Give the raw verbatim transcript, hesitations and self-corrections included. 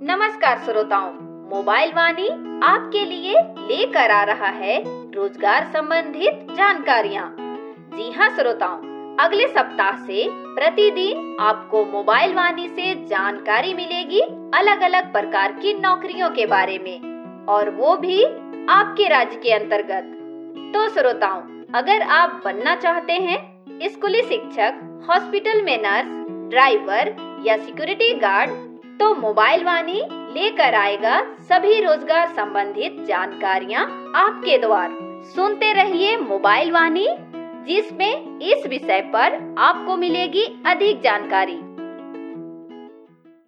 नमस्कार श्रोताओं, मोबाइल वाणी आपके लिए लेकर आ रहा है रोजगार संबंधित जानकारियाँ। जी हाँ श्रोताओं, अगले सप्ताह से प्रतिदिन आपको मोबाइल वाणी से जानकारी मिलेगी अलग अलग प्रकार की नौकरियों के बारे में, और वो भी आपके राज्य के अंतर्गत। तो श्रोताओं, अगर आप बनना चाहते हैं स्कूली शिक्षक, हॉस्पिटल में नर्स, ड्राइवर या सिक्योरिटी गार्ड, तो मोबाइल वाणी लेकर आएगा सभी रोजगार संबंधित जानकारियाँ आपके द्वार। सुनते रहिए मोबाइल वाणी, जिसमें इस विषय पर आपको मिलेगी अधिक जानकारी।